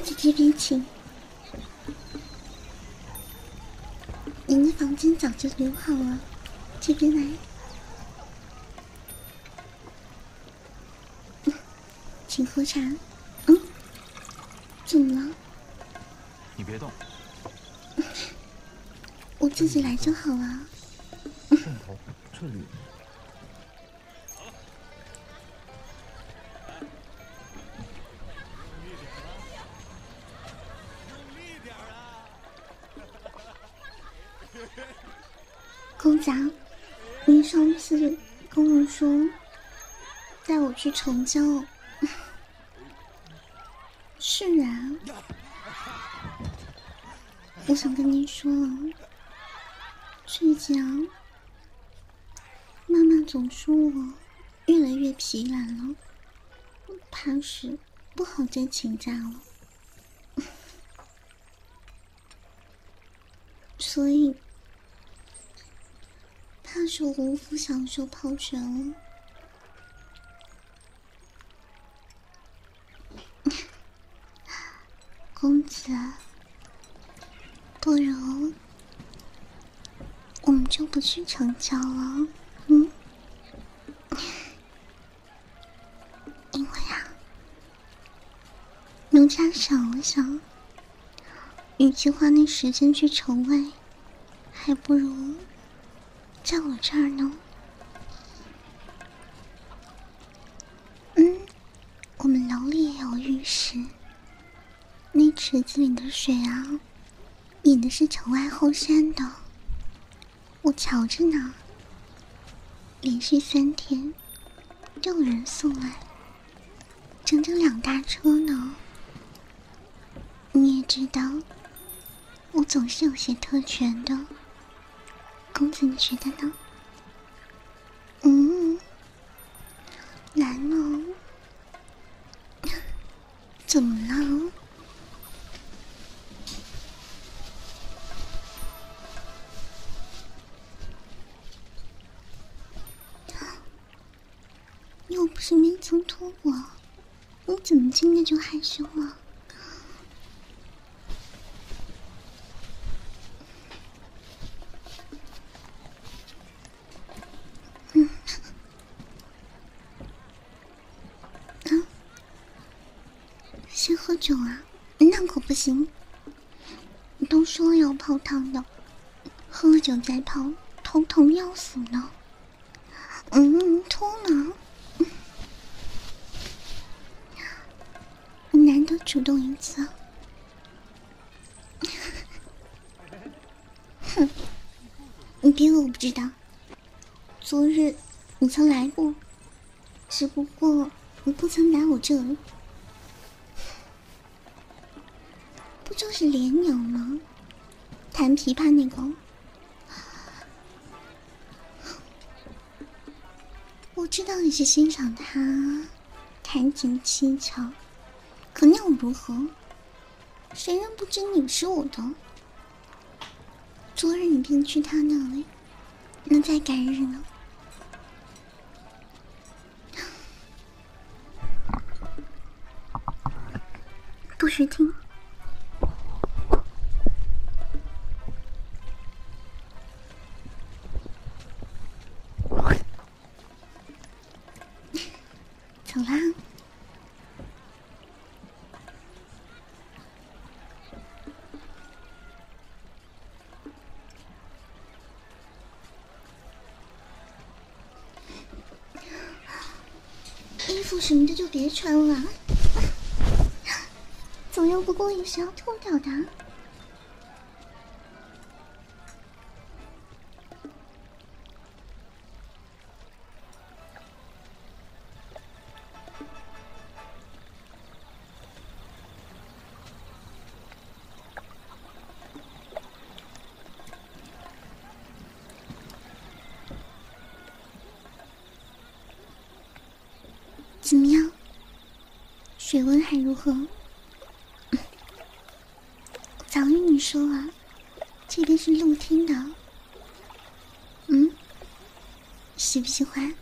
子这边请。您的房间早就留好了，这边来。请喝茶。怎么了？ 你别动。 我自己来就好了。 镜头，这里。 公子，您上次跟我说带我去城郊。是啊，我想跟您说，最近啊，妈妈总说我越来越疲懒了，怕是不好再请假了，所以怕是我无福享受泡泉了。公子，不如我们就不去城郊了，因为啊，奴家想了想，与其花那时间去城外，还不如在我这儿呢。我们楼里也有浴室，那池子里的水啊，引的是城外后山的，我瞧着呢。连续3天都有人送来，整整2大车呢。你也知道，我总是有些特权的。公子，你觉得呢？难哦。怎么了？你又不是没曾托我，你怎么今天就害羞了？先喝酒啊？那可不行。都说要泡汤的，喝了酒再泡，头疼要死呢。脱了。你难得主动一次。哼，你别以为我不知道。昨日你曾来过，只不过你不曾来我这里。不就是连鸟吗？弹琵琶那个。我知道你是欣赏他弹琴技巧，可那又如何？谁人不知你是我的？昨日你便去他那里，那再改日呢？不许听！走啦！衣服什么的就别穿了，左右不过也是要脱掉的。怎么样？水温还如何？早与你说啊，这边是露天的。喜不喜欢？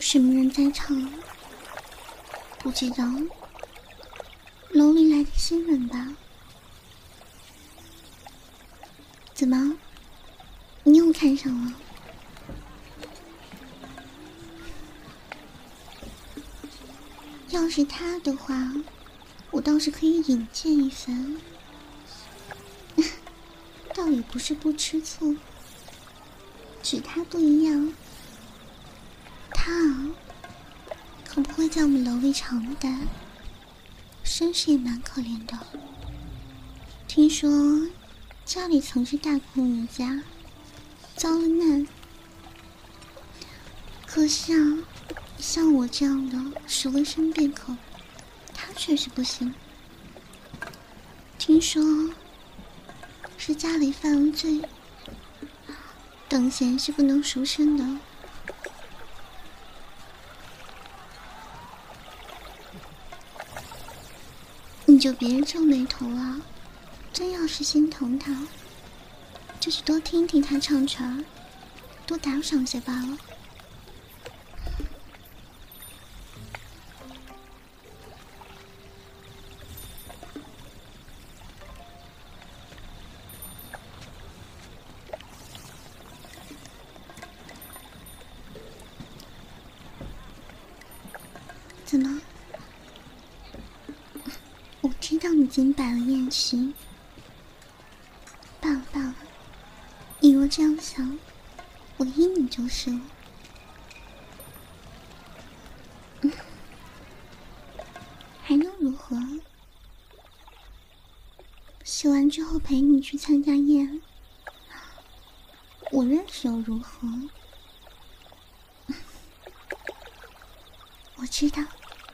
什么人在场？不知道。楼里来的新人吧？怎么？你又看上了？要是他的话，我倒是可以引荐一番。倒也不是不吃醋，只他不一样。他啊，可不会在我们楼里常待，身世也蛮可怜的。听说家里曾是大户人家，遭了难。可是啊，像我这样的熟了生便口，他却是不行。听说是家里犯了罪，等闲是不能赎身的。你就别皱眉头了，真要是心疼他，就是多听听他唱曲儿，多打赏些罢了。怎么？我知道你已经摆了宴席，罢了罢了，你若这样想，我依你就是了。还能如何？洗完之后陪你去参加宴，我认识又如何？我知道。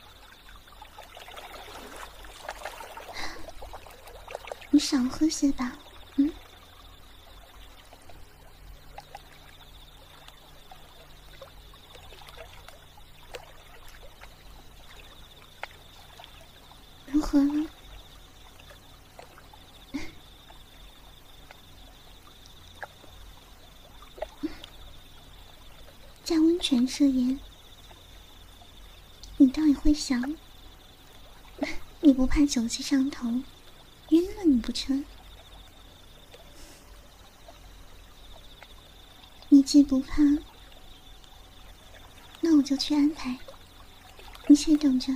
你少喝些吧，如何了？在温泉设宴，你倒也会想，你不怕酒气上头，晕了你不成？你既不怕，那我就去安排，你且等着。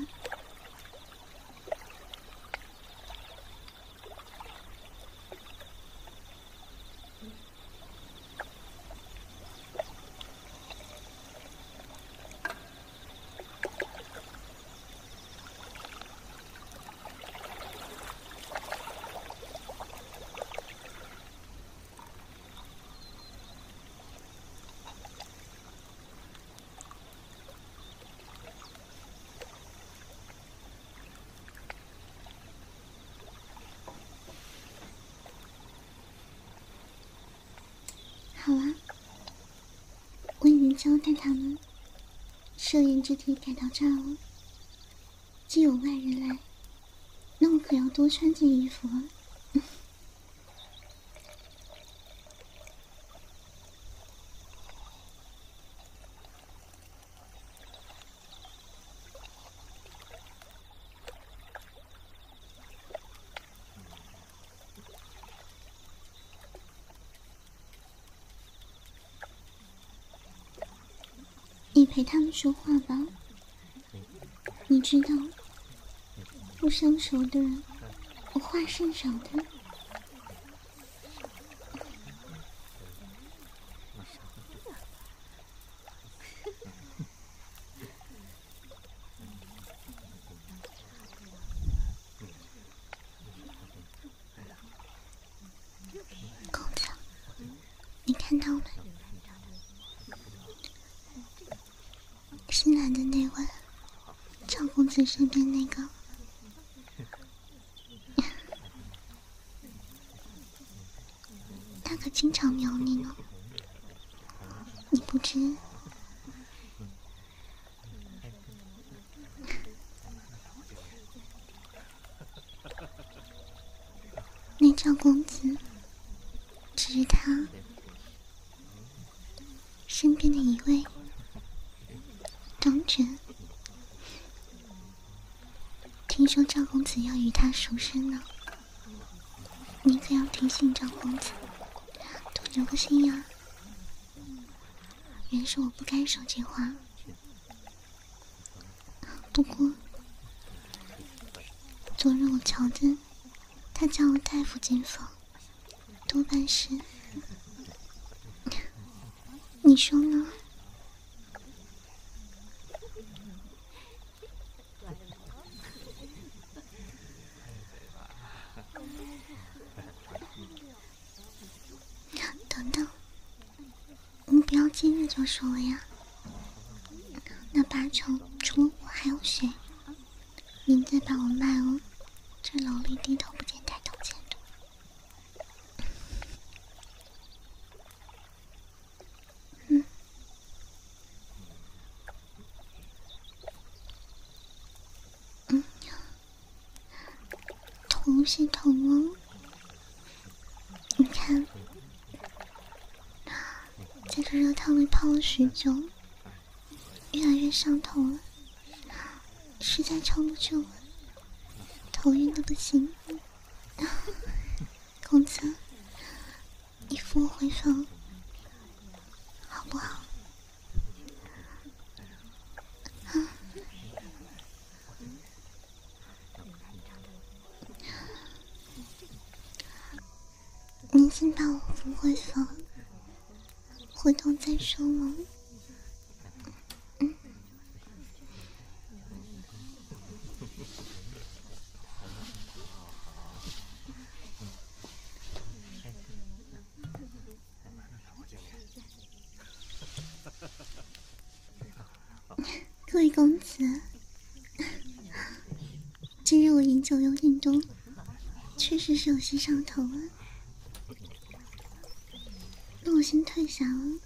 好啊，我已经交代他们，设宴之地改到这儿了。既有外人来，那我可要多穿件衣服了。你陪他们说话吧。你知道，不相熟的人，我话甚少的。公子，你看到没？新来的那位，赵公子身边那个，他可经常瞄你呢。你不知？那赵公子，只是他身边的一位。长听说赵公子要与他赎身呢，你可要提醒赵公子，多留个心眼儿。原是我不该说这话，不过昨日我瞧见他叫我大夫进房，多半是……你说呢？等等，你不要今日就说了呀。那八成除了我还有谁？您再把我卖了，这楼里低头不见抬头见的。头是疼了，你看，在这热汤里泡了许久，越来越上头了，实在撑不住了，头晕的不行。公子，你扶我回房，好不好？您先把我扶回房，回头再说了。各位公子，今日我饮酒有点多，确实是有些上头了。那我先退下了。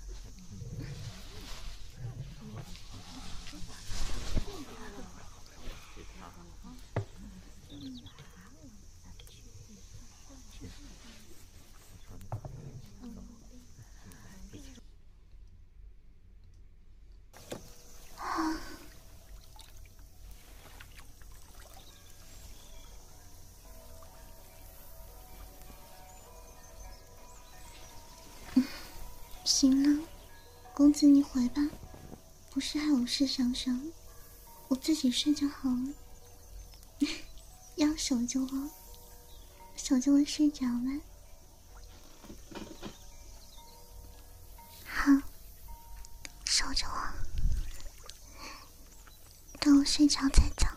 行了，公子你回吧，不是还有事上上，我自己睡就好了。要守着我，守着我睡着了。好，守着我，等我睡着再走。